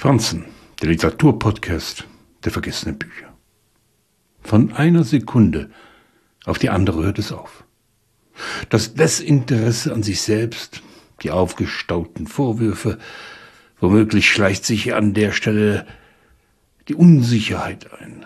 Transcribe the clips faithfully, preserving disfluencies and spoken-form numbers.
Franzen, der Literaturpodcast der vergessenen Bücher. Von einer Sekunde auf die andere hört es auf. Das Desinteresse an sich selbst, die aufgestauten Vorwürfe, womöglich schleicht sich an der Stelle die Unsicherheit ein.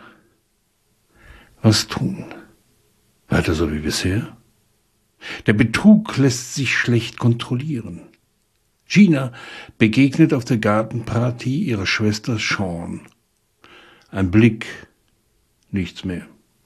Was tun? Weiter so wie bisher? Der Betrug lässt sich schlecht kontrollieren. Gina begegnet auf der Gartenparty ihrer Schwester Sean. Ein Blick, nichts mehr.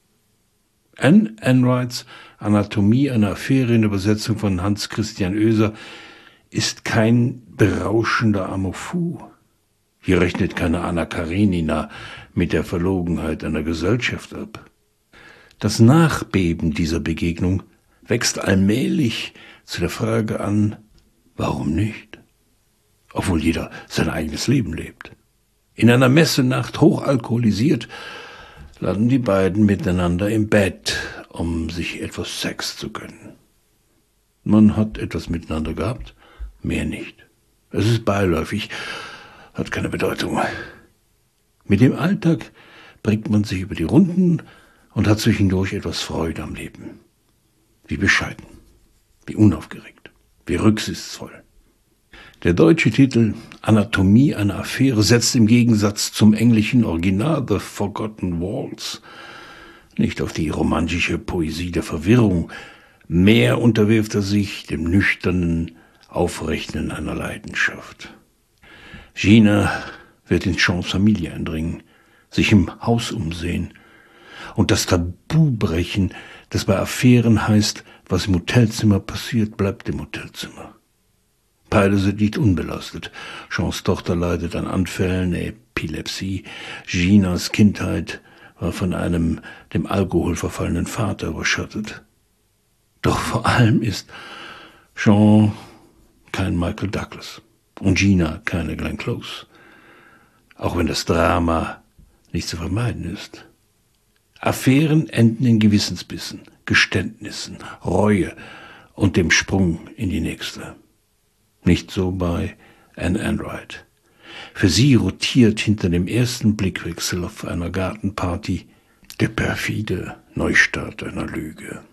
Anne Enrights Anatomie einer Affäre in Übersetzung von Hans Christian Oeser ist kein berauschender Amour. Hier rechnet keine Anna Karenina mit der Verlogenheit einer Gesellschaft ab. Das Nachbeben dieser Begegnung wächst allmählich zu der Frage an, warum nicht? Obwohl jeder sein eigenes Leben lebt. In einer Messenacht, hochalkoholisiert, landen die beiden miteinander im Bett, um sich etwas Sex zu gönnen. Man hat etwas miteinander gehabt, mehr nicht. Es ist beiläufig, hat keine Bedeutung. Mit dem Alltag bringt man sich über die Runden und hat zwischendurch etwas Freude am Leben. Wie bescheiden, wie unaufgeregt, wie rücksichtsvoll. Der deutsche Titel Anatomie einer Affäre setzt im Gegensatz zum englischen Original The Forgotten Waltz nicht auf die romantische Poesie der Verwirrung, mehr unterwirft er sich dem nüchternen Aufrechnen einer Leidenschaft. Gina wird in Seans Familie eindringen, sich im Haus umsehen und das Tabu brechen, das bei Affären heißt, was im Hotelzimmer passiert, bleibt im Hotelzimmer. Beide sind nicht unbelastet. Seans Tochter leidet an Anfällen, Epilepsie. Ginas Kindheit war von einem dem Alkohol verfallenen Vater überschattet. Doch vor allem ist Sean kein Michael Douglas und Gina keine Glenn Close. Auch wenn das Drama nicht zu vermeiden ist. Affären enden in Gewissensbissen, Geständnissen, Reue und dem Sprung in die nächste. Nicht so bei Anne Enright. Für sie rotiert hinter dem ersten Blickwechsel auf einer Gartenparty der perfide Neustart einer Lüge.